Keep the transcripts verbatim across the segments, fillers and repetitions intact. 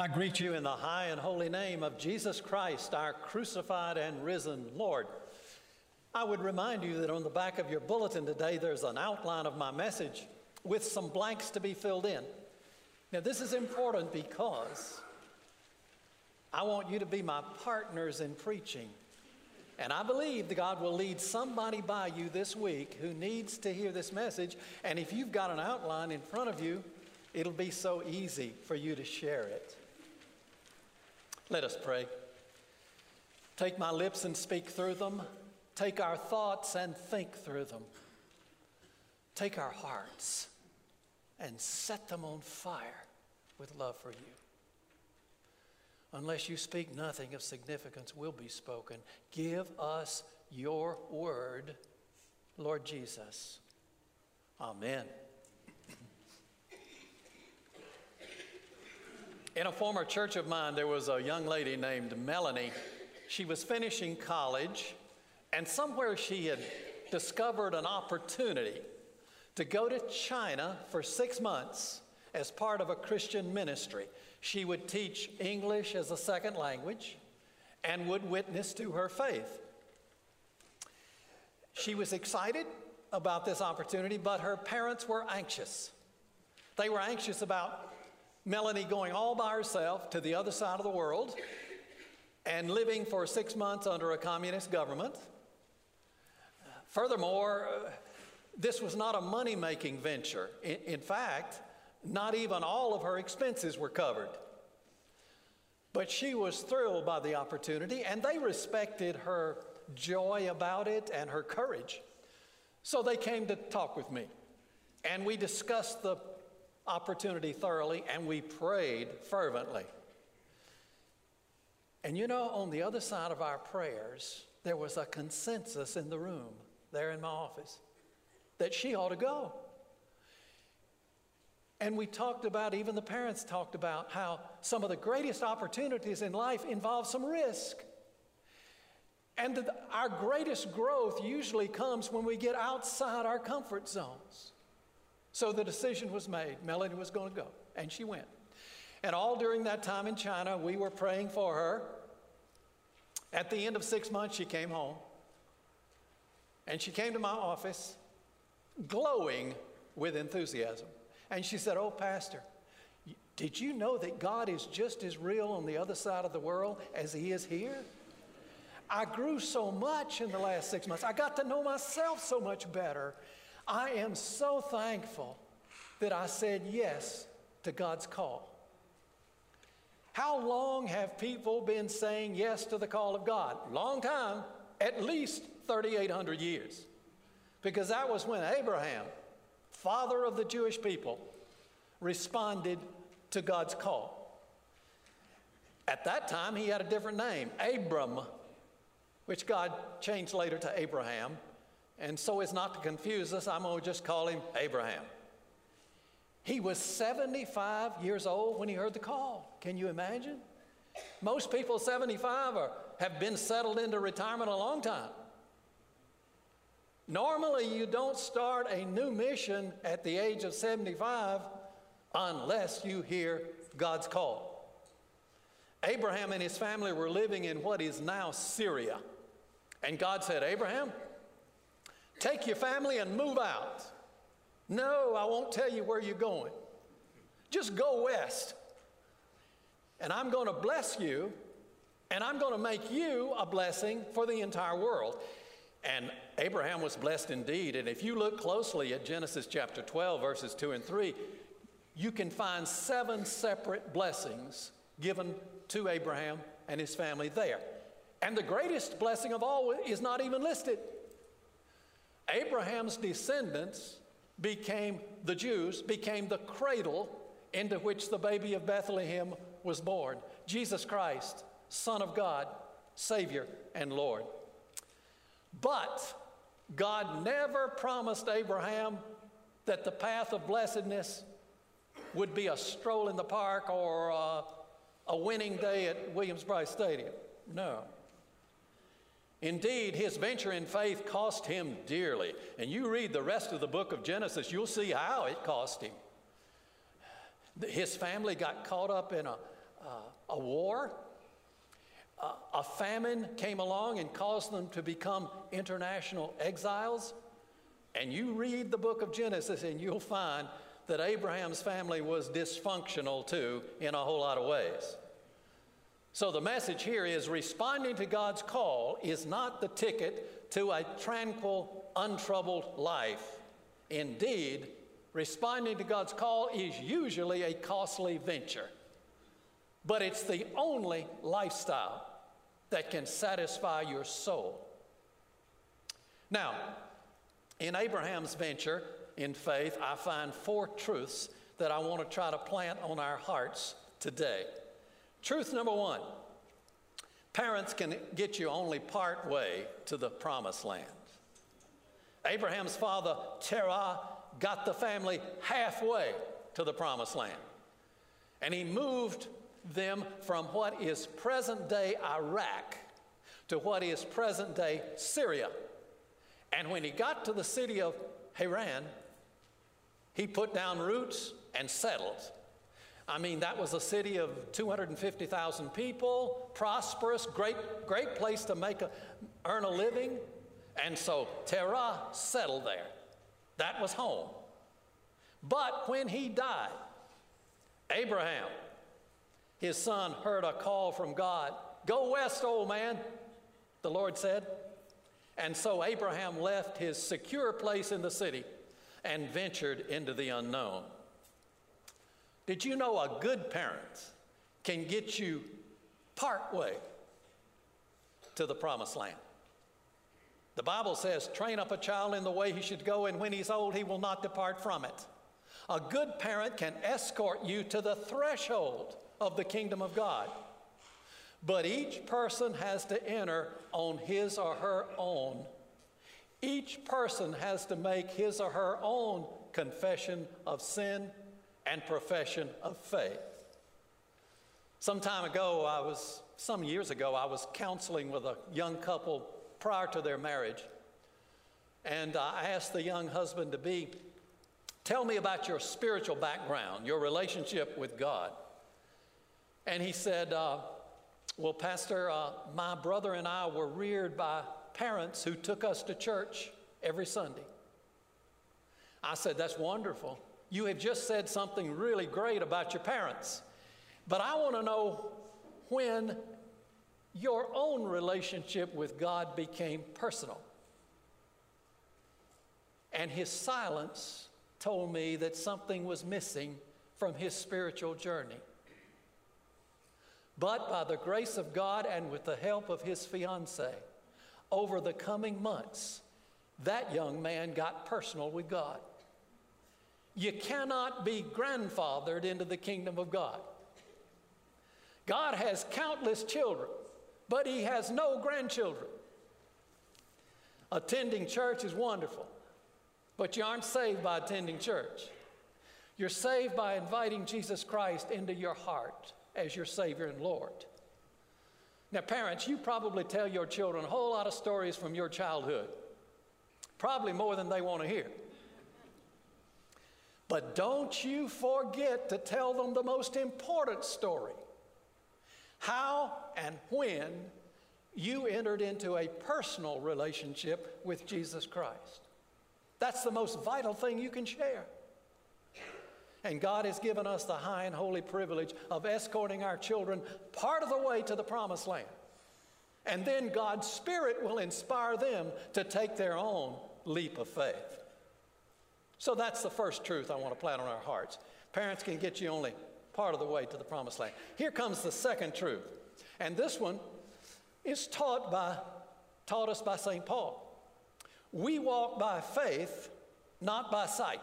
I greet you in the high and holy name of Jesus Christ, our crucified and risen Lord. I would remind you that on the back of your bulletin today, there's an outline of my message with some blanks to be filled in. Now, this is important because I want you to be my partners in preaching. And I believe that God will lead somebody by you this week who needs to hear this message. And if you've got an outline in front of you, it'll be so easy for you to share it. Let us pray. Take my lips and speak through them. Take our thoughts and think through them. Take our hearts and set them on fire with love for you. Unless you speak, nothing of significance will be spoken. Give us your word, Lord Jesus. Amen. In a former church of mine, there was a young lady named Melanie. She was finishing college, and somewhere she had discovered an opportunity to go to China for six months as part of a Christian ministry. She would teach English as a second language and would witness to her faith. She was excited about this opportunity, but her parents were anxious. They were anxious about Melanie going all by herself to the other side of the world and living for six months under a communist government. Furthermore, this was not a money-making venture. In, in fact, not even all of her expenses were covered. But she was thrilled by the opportunity, and they respected her joy about it and her courage. So they came to talk with me, and we discussed the opportunity thoroughly, and we prayed fervently. And you know, on the other side of our prayers, there was a consensus in the room there in my office that she ought to go. And we talked about, even the parents talked about, how some of the greatest opportunities in life involve some risk. And that our greatest growth usually comes when we get outside our comfort zones. So the decision was made. Melanie was going to go, and she went. And all during that time in China, we were praying for her. At the end of six months, she came home. And she came to my office glowing with enthusiasm. And she said, "Oh, Pastor, did you know that God is just as real on the other side of the world as he is here? I grew so much in the last six months. I got to know myself so much better. I am so thankful that I said yes to God's call." How long have people been saying yes to the call of God? Long time, at least thirty-eight hundred years. Because that was when Abraham, father of the Jewish people, responded to God's call. At that time, he had a different name, Abram, which God changed later to Abraham. And so as not to confuse us, I'm going to just call him Abraham. He was seventy-five years old when he heard the call. Can you imagine? Most people seventy-five are, have been settled into retirement a long time. Normally, you don't start a new mission at the age of seventy-five unless you hear God's call. Abraham and his family were living in what is now Syria. And God said, "Abraham, take your family and move out." "No, I won't tell you where you're going. Just go west. And I'm going to bless you, and I'm going to make you a blessing for the entire world." And Abraham was blessed indeed. And if you look closely at Genesis chapter twelve, verses two and three, you can find seven separate blessings given to Abraham and his family there. And the greatest blessing of all is not even listed. Abraham's descendants became, the Jews, became the cradle into which the baby of Bethlehem was born. Jesus Christ, Son of God, Savior and Lord. But God never promised Abraham that the path of blessedness would be a stroll in the park or a, a winning day at Williams-Brice Stadium. No. Indeed, his venture in faith cost him dearly. And you read the rest of the book of Genesis, you'll see how it cost him. His family got caught up in a, uh, a war. Uh, a famine came along and caused them to become international exiles. And you read the book of Genesis and you'll find that Abraham's family was dysfunctional too in a whole lot of ways. So the message here is responding to God's call is not the ticket to a tranquil, untroubled life. Indeed, responding to God's call is usually a costly venture. But it's the only lifestyle that can satisfy your soul. Now, in Abraham's venture in faith, I find four truths that I want to try to plant on our hearts today. Truth number one, parents can get you only part way to the promised land. Abraham's father, Terah, got the family halfway to the promised land. And he moved them from what is present-day Iraq to what is present-day Syria. And when he got to the city of Haran, he put down roots and settled. I mean, that was a city of two hundred fifty thousand people, prosperous, great, great place to make a, earn a living. And so Terah settled there. That was home. But when he died, Abraham, his son, heard a call from God. Go west, old man, the Lord said. And so Abraham left his secure place in the city and ventured into the unknown. Did you know a good parent can get you partway to the promised land? The Bible says, train up a child in the way he should go, and when he's old, he will not depart from it. A good parent can escort you to the threshold of the kingdom of God. But each person has to enter on his or her own. Each person has to make his or her own confession of sin and profession of faith. Some time ago, I was, some years ago, I was counseling with a young couple prior to their marriage. And I asked the young husband-to-be, tell me about your spiritual background, your relationship with God. And he said, uh, well, Pastor, uh, my brother and I were reared by parents who took us to church every Sunday. I said, that's wonderful. You have just said something really great about your parents. But I want to know when your own relationship with God became personal. And his silence told me that something was missing from his spiritual journey. But by the grace of God and with the help of his fiancée, over the coming months, that young man got personal with God. You cannot be grandfathered into the kingdom of God. God has countless children, but he has no grandchildren. Attending church is wonderful, but you aren't saved by attending church. You're saved by inviting Jesus Christ into your heart as your Savior and Lord. Now, parents, you probably tell your children a whole lot of stories from your childhood, probably more than they want to hear. But don't you forget to tell them the most important story. How and when you entered into a personal relationship with Jesus Christ. That's the most vital thing you can share. And God has given us the high and holy privilege of escorting our children part of the way to the promised land. And then God's Spirit will inspire them to take their own leap of faith. So that's the first truth I want to plant on our hearts. Parents can get you only part of the way to the promised land. Here comes the second truth. And this one is taught by, taught us by Saint Paul. We walk by faith, not by sight.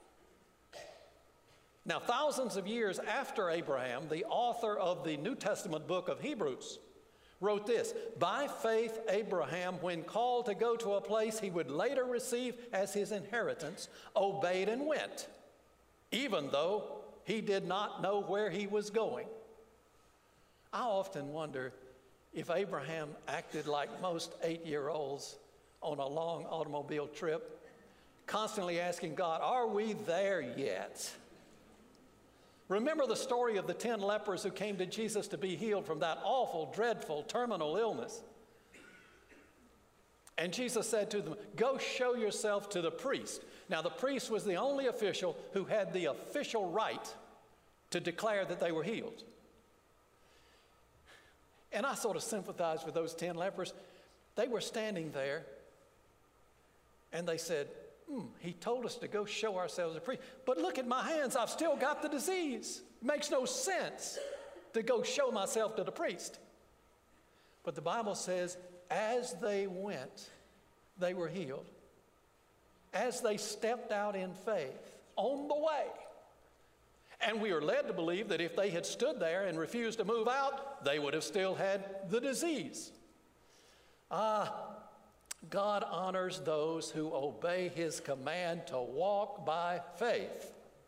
Now, thousands of years after Abraham, the author of the New Testament book of Hebrews wrote this: by faith, Abraham, when called to go to a place he would later receive as his inheritance, obeyed and went, even though he did not know where he was going. I often wonder if Abraham acted like most eight-year-olds on a long automobile trip, constantly asking God, are we there yet? Remember the story of the ten lepers who came to Jesus to be healed from that awful, dreadful, terminal illness. And Jesus said to them, go show yourself to the priest. Now, the priest was the only official who had the official right to declare that they were healed. And I sort of sympathized with those ten lepers. They were standing there, and they said, hmm, he told us to go show ourselves to the priest. But look at my hands, I've still got the disease. It makes no sense to go show myself to the priest. But the Bible says, as they went, they were healed. As they stepped out in faith on the way. And we are led to believe that if they had stood there and refused to move out, they would have still had the disease. Ah, God honors those who obey his command to walk by faith.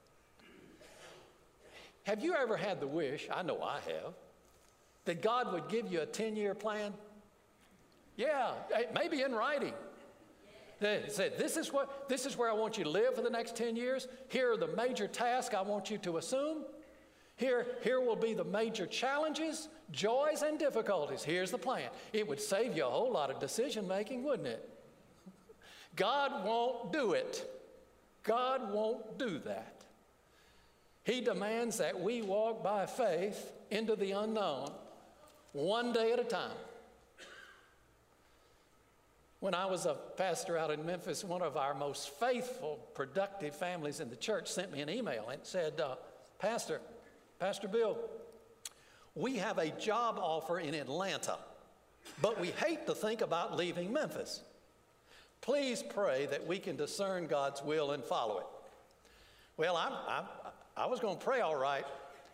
Have you ever had the wish, I know I have, that God would give you a ten-year plan? Yeah, maybe in writing. They said, this is what, this is where I want you to live for the next ten years. Here are the major tasks I want you to assume. Here, here will be the major challenges, joys, and difficulties. Here's the plan. It would save you a whole lot of decision making, wouldn't it? God won't do it. God won't do that. He demands that we walk by faith into the unknown, one day at a time. When I was a pastor out in Memphis, one of our most faithful, productive families in the church sent me an email and said, uh, Pastor, Pastor Bill, we have a job offer in Atlanta, but we hate to think about leaving Memphis. Please pray that we can discern God's will and follow it. Well, I'm, I'm, I was going to pray all right.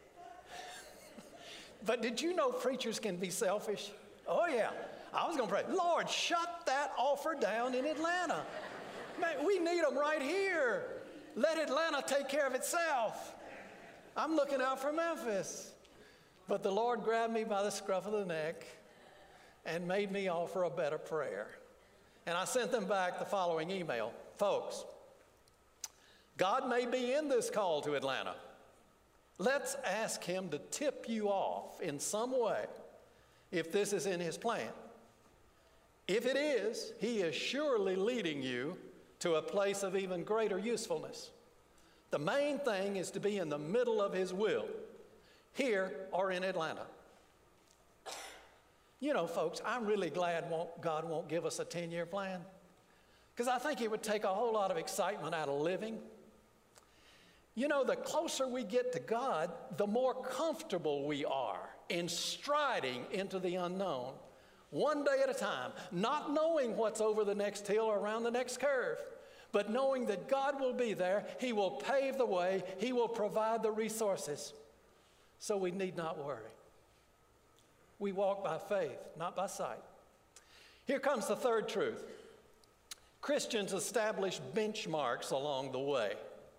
But did you know preachers can be selfish? Oh, yeah. I was going to pray, Lord, shut that offer down in Atlanta. Man, we need them right here. Let Atlanta take care of itself. I'm looking out for Memphis. But the Lord grabbed me by the scruff of the neck and made me offer a better prayer. And I sent them back the following email. Folks, God may be in this call to Atlanta. Let's ask him to tip you off in some way if this is in his plan. If it is, he is surely leading you to a place of even greater usefulness. The main thing is to be in the middle of his will, here or in Atlanta. You know, folks, I'm really glad won't, God won't give us a ten-year plan, because I think it would take a whole lot of excitement out of living. You know, the closer we get to God, the more comfortable we are in striding into the unknown, one day at a time, not knowing what's over the next hill or around the next curve, but knowing that God will be there, he will pave the way, he will provide the resources, so we need not worry. We walk by faith, not by sight. Here comes the third truth. Christians establish benchmarks along the way.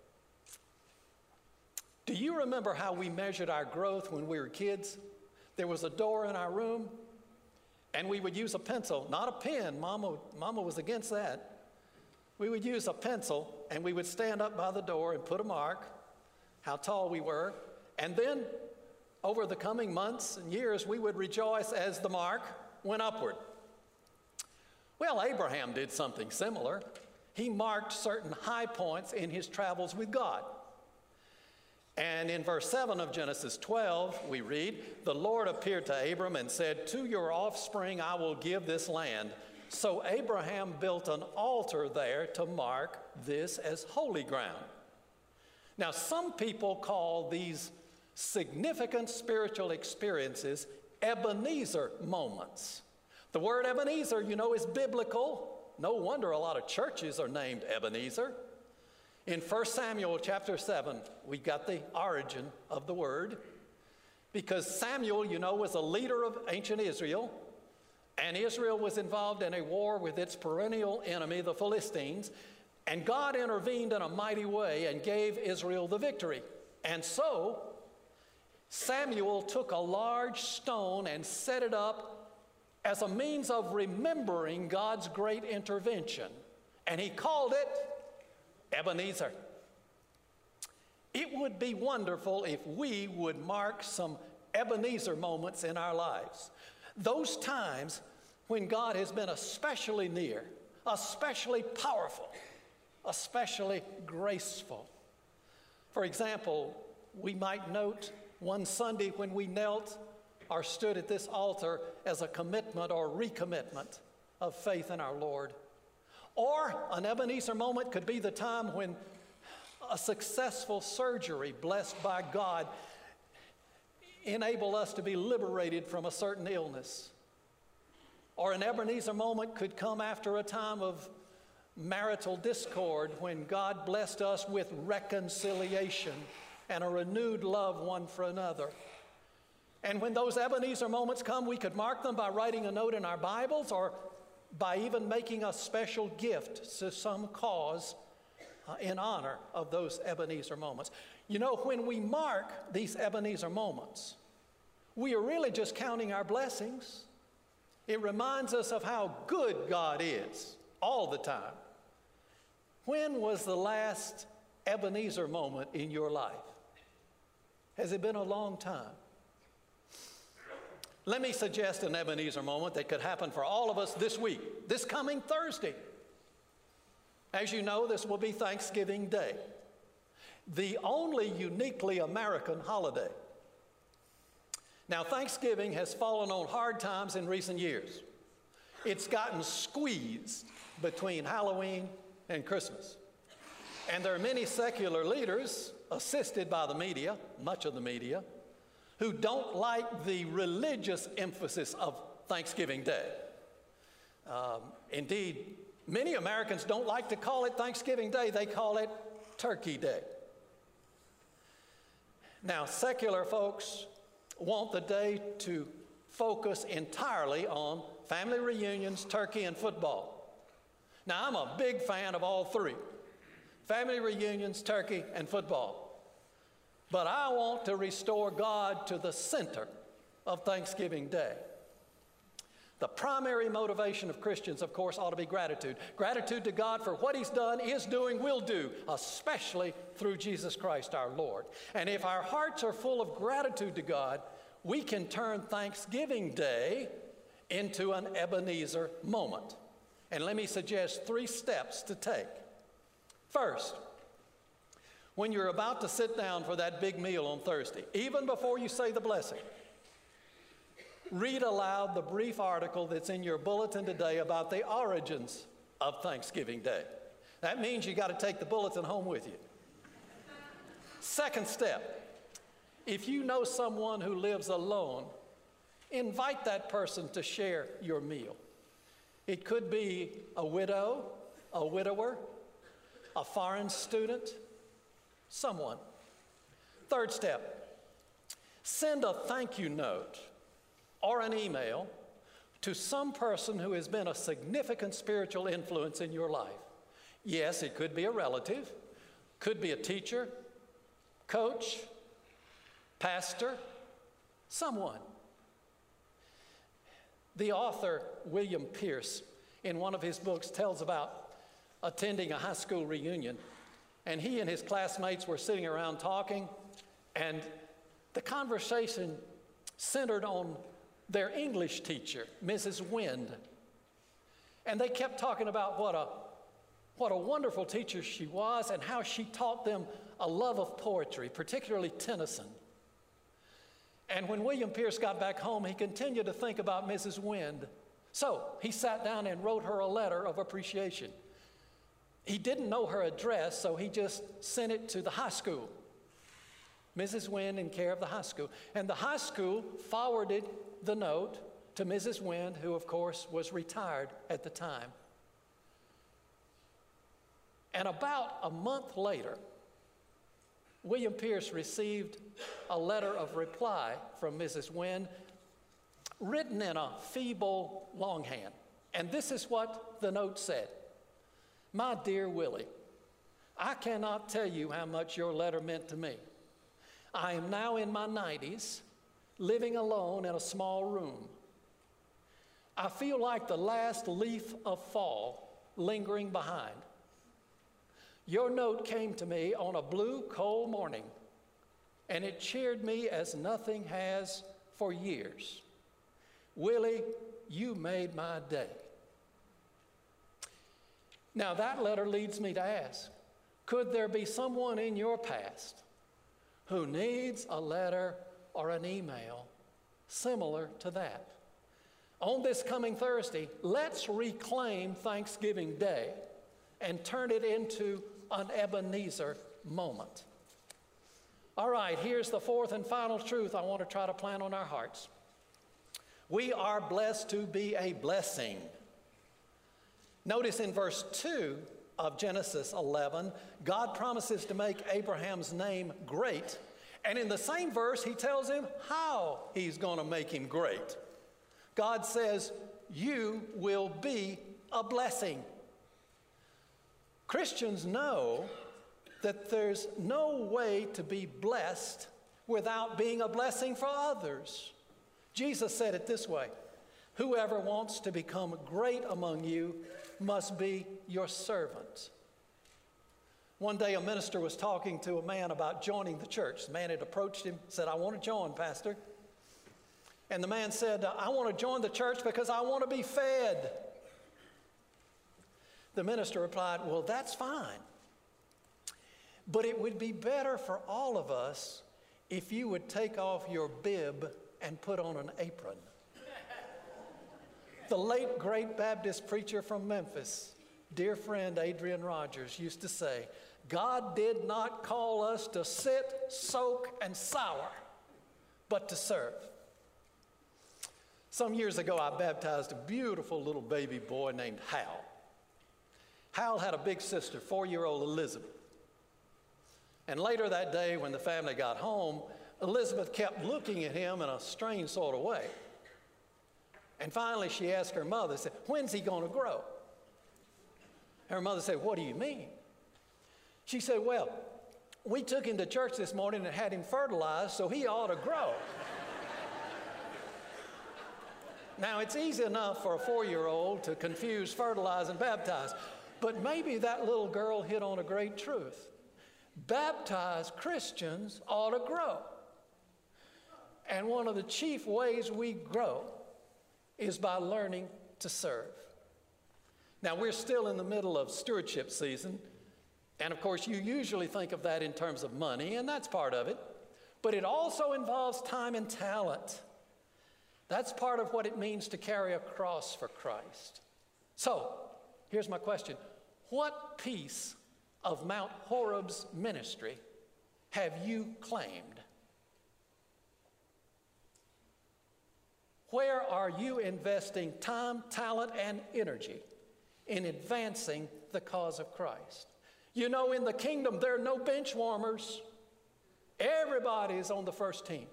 Do you remember how we measured our growth when we were kids? There was a door in our room, and we would use a pencil, not a pen. Mama, Mama was against that. We would use a pencil, and we would stand up by the door and put a mark, how tall we were. And then, over the coming months and years, we would rejoice as the mark went upward. Well, Abraham did something similar. He marked certain high points in his travels with God. And in verse seven of Genesis twelve, we read, the Lord appeared to Abram and said, to your offspring I will give this land. So Abraham built an altar there to mark this as holy ground. Now, some people call these significant spiritual experiences Ebenezer moments. The word Ebenezer, you know, is biblical. No wonder a lot of churches are named Ebenezer. In First Samuel chapter seven, we got the origin of the word, because Samuel, you know, was a leader of ancient Israel, and Israel was involved in a war with its perennial enemy, the Philistines, and God intervened in a mighty way and gave Israel the victory. And so Samuel took a large stone and set it up as a means of remembering God's great intervention, and he called it Ebenezer. It would be wonderful if we would mark some Ebenezer moments in our lives. Those times when God has been especially near, especially powerful, especially graceful. For example, we might note one Sunday when we knelt or stood at this altar as a commitment or recommitment of faith in our Lord. Or an Ebenezer moment could be the time when a successful surgery blessed by God enabled us to be liberated from a certain illness. Or an Ebenezer moment could come after a time of marital discord when God blessed us with reconciliation and a renewed love one for another. And when those Ebenezer moments come, we could mark them by writing a note in our Bibles or by even making a special gift to some cause uh, in honor of those Ebenezer moments. You know, when we mark these Ebenezer moments, we are really just counting our blessings. It reminds us of how good God is all the time. When was the last Ebenezer moment in your life? Has it been a long time? Let me suggest an Ebenezer moment that could happen for all of us this week, this coming Thursday. As you know, this will be Thanksgiving Day, the only uniquely American holiday. Now, Thanksgiving has fallen on hard times in recent years. It's gotten squeezed between Halloween and Christmas. And there are many secular leaders, assisted by the media, much of the media, who don't like the religious emphasis of Thanksgiving Day. Um, indeed, many Americans don't like to call it Thanksgiving Day. They call it Turkey Day. Now, secular folks want the day to focus entirely on family reunions, turkey, and football. Now, I'm a big fan of all three: family reunions, turkey, and football. But I want to restore God to the center of Thanksgiving Day. The primary motivation of Christians, of course, ought to be gratitude. Gratitude to God for what He's done, is doing, will do, especially through Jesus Christ our Lord. And if our hearts are full of gratitude to God, we can turn Thanksgiving Day into an Ebenezer moment. And let me suggest three steps to take. First, when you're about to sit down for that big meal on Thursday, even before you say the blessing, read aloud the brief article that's in your bulletin today about the origins of Thanksgiving Day. That means you got to take the bulletin home with you. Second step, if you know someone who lives alone, invite that person to share your meal. It could be a widow, a widower, a foreign student, someone. Third step, send a thank you note or an email to some person who has been a significant spiritual influence in your life. Yes, it could be a relative, could be a teacher, coach, pastor, someone. The author, William Pierce, in one of his books tells about attending a high school reunion. And he and his classmates were sitting around talking, and the conversation centered on their English teacher, Missus Wind. And they kept talking about what a, what a wonderful teacher she was and how she taught them a love of poetry, particularly Tennyson. And when William Pierce got back home, he continued to think about Missus Wind. So he sat down and wrote her a letter of appreciation. He didn't know her address, so he just sent it to the high school. Missus Wind in care of the high school. And the high school forwarded the note to Missus Wind, who, of course, was retired at the time. And about a month later, William Pierce received a letter of reply from Missus Wind, written in a feeble longhand. And this is what the note said. My dear Willie, I cannot tell you how much your letter meant to me. I am now in my nineties, living alone in a small room. I feel like the last leaf of fall lingering behind. Your note came to me on a blue, cold morning, and it cheered me as nothing has for years. Willie, you made my day. Now that letter leads me to ask, could there be someone in your past who needs a letter or an email similar to that? On this coming Thursday, let's reclaim Thanksgiving Day and turn it into an Ebenezer moment. All right, here's the fourth and final truth I want to try to plant on our hearts. We are blessed to be a blessing. Notice in verse two of Genesis eleven, God promises to make Abraham's name great. And in the same verse, he tells him how he's going to make him great. God says, you will be a blessing. Christians know that there's no way to be blessed without being a blessing for others. Jesus said it this way, whoever wants to become great among you must be your servant. One day a minister was talking to a man about joining the church. The man had approached him, said, I want to join, Pastor. And the man said, I want to join the church because I want to be fed. The minister replied, well, that's fine. But it would be better for all of us if you would take off your bib and put on an apron. The late, great Baptist preacher from Memphis, dear friend Adrian Rogers, used to say, God did not call us to sit, soak, and sour, but to serve. Some years ago, I baptized a beautiful little baby boy named Hal. Hal had a big sister, four-year-old Elizabeth. And later that day, when the family got home, Elizabeth kept looking at him in a strange sort of way. And finally, she asked her mother, said, when's he going to grow? Her mother said, what do you mean? She said, well, we took him to church this morning and had him fertilized, so he ought to grow. Now, it's easy enough for a four-year-old to confuse fertilize and baptize, but maybe that little girl hit on a great truth. Baptized Christians ought to grow. And one of the chief ways we grow is by learning to serve. Now, we're still in the middle of stewardship season, and of course, you usually think of that in terms of money, and that's part of it, but it also involves time and talent. That's part of what it means to carry a cross for Christ. So, here's my question. What piece of Mount Horeb's ministry have you claimed? Where are you investing time, talent, and energy in advancing the cause of Christ? You know, in the kingdom, there are no bench warmers. Everybody is on the first team.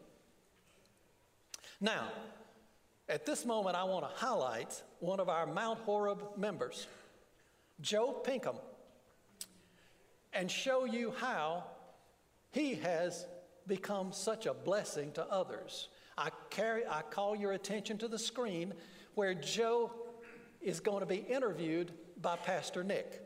Now, at this moment, I want to highlight one of our Mount Horeb members, Joe Pinkham, and show you how he has become such a blessing to others. I, carry, I call your attention to the screen where Joe is going to be interviewed by Pastor Nick.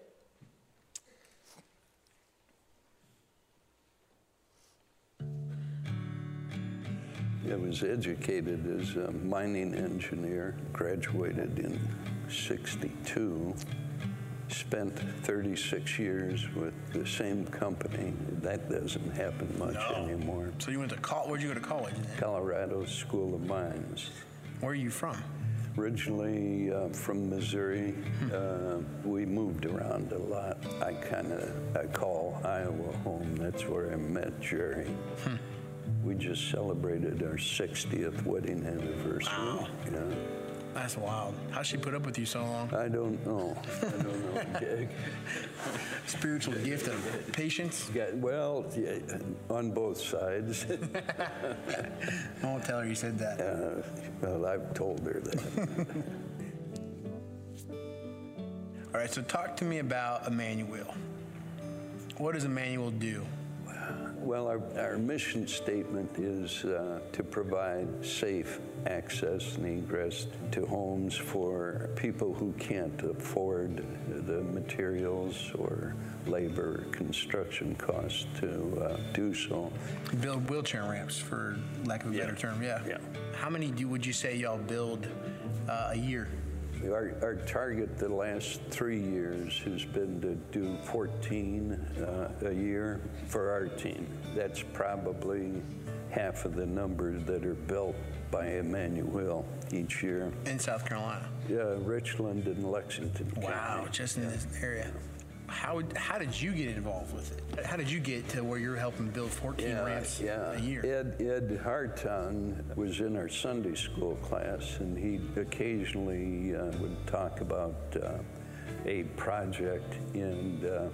I was educated as a mining engineer, graduated in sixty-two, spent thirty-six years with the same company. That doesn't happen much no. anymore. So you went to college? Where'd you go to college? Colorado School of Mines. Where are you from? Originally uh, from Missouri. Hmm. Uh, we moved around a lot. I kind of I call Iowa home. That's where I met Jerry. Hmm. We just celebrated our sixtieth wedding anniversary. Wow. Yeah. That's wild. How'd she put up with you so long? I don't know. I don't know. Spiritual gift of patience? Yeah, well, yeah, on both sides. I won't tell her you said that. Uh, well, I've told her that. All right, so talk to me about Emmanuel. What does Emmanuel do? Well, our, our mission statement is uh, to provide safe access and egress to homes for people who can't afford the materials or labor, construction costs to uh, do so. Build wheelchair ramps, for lack of a Yeah. better term, yeah. Yeah. How many do, would you say y'all build uh, a year? Our, our target the last three years has been to do fourteen uh, a year for our team. That's probably half of the numbers that are built by Emmanuel each year. In South Carolina? Yeah, Richland and Lexington Wow, County. just in this area. How, how did you get involved with it? How did you get to where you're helping build fourteen ramps yeah. a year? Ed, Ed Hartung was in our Sunday school class, and he occasionally uh, would talk about uh, a project, and uh,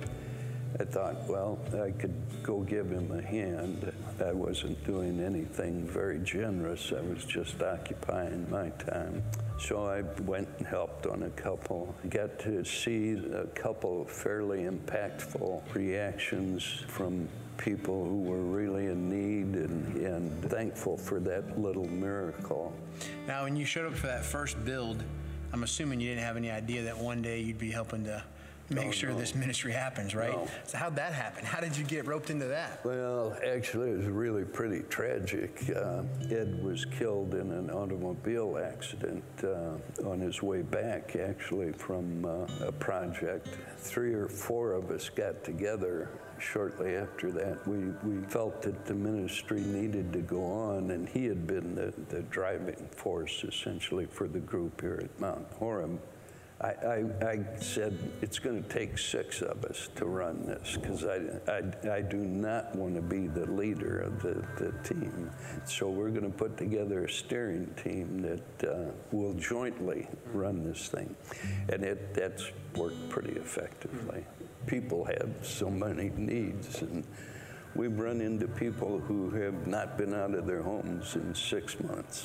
I thought, well, I could go give him a hand. I wasn't doing anything very generous. I was just occupying my time. So I went and helped on a couple. I got to see a couple of fairly impactful reactions from people who were really in need and, and thankful for that little miracle. Now, when you showed up for that first build, I'm assuming you didn't have any idea that one day you'd be helping to make No, sure no. this ministry happens, right? No. So how'd that happen? How did you get roped into that? Well, actually, it was really pretty tragic. Uh, Ed was killed in an automobile accident uh, on his way back, actually, from uh, a project. Three or four of us got together shortly after that. We, we felt that the ministry needed to go on, and he had been the, the driving force, essentially, for the group here at Mount Horeb. I, I, I said, it's going to take six of us to run this, because I, I, I do not want to be the leader of the, the team. So we're going to put together a steering team that uh, will jointly run this thing. And it, that's worked pretty effectively. People have so many needs, and we've run into people who have not been out of their homes in six months.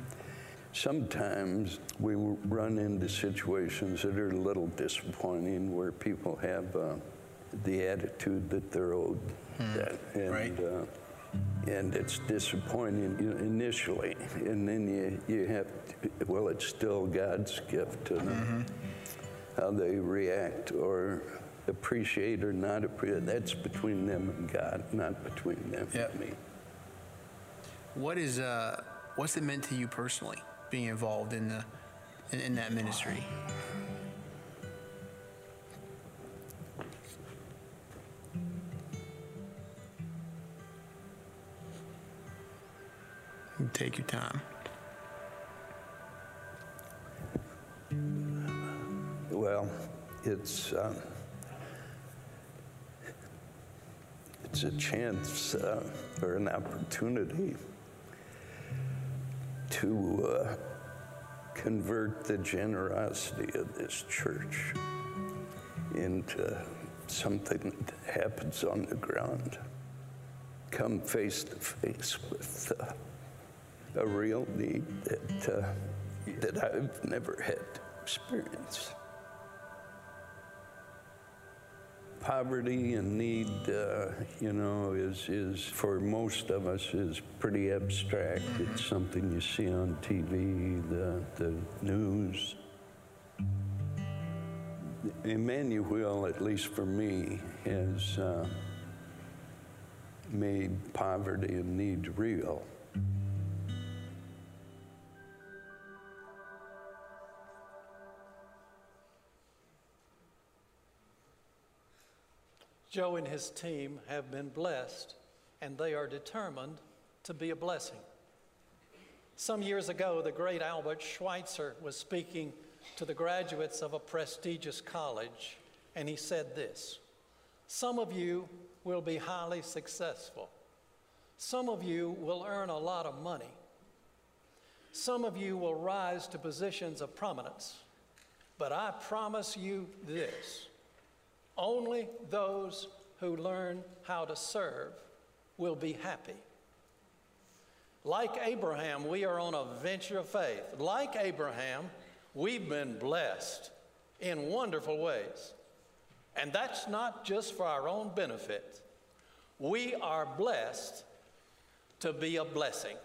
Sometimes we run into situations that are a little disappointing, where people have uh, the attitude that they're owed hmm. that, and right. uh, and it's disappointing you know, initially, and then you you have to, well, it's still God's gift to them. Mm-hmm. How they react or appreciate or not appreciate, that's between them and God, not between them yep. and me. What is uh, what's it meant to you personally, being involved in the in, in that ministry? Take your time. Well, it's um, it's a chance uh, or an opportunity to uh, convert the generosity of this church into something that happens on the ground. Come face to face with uh, a real need that uh, that I've never had to experience. Poverty and need, uh, you know, is, is for most of us is pretty abstract. It's something you see on T V, the, the news. Emmanuel, at least for me, has uh, made poverty and need real. Joe and his team have been blessed, and they are determined to be a blessing. Some years ago, the great Albert Schweitzer was speaking to the graduates of a prestigious college, and he said this: "Some of you will be highly successful. Some of you will earn a lot of money. Some of you will rise to positions of prominence. But I promise you this: only those who learn how to serve will be happy." Like Abraham, we are on a venture of faith. Like Abraham, we've been blessed in wonderful ways. And that's not just for our own benefit. We are blessed to be a blessing.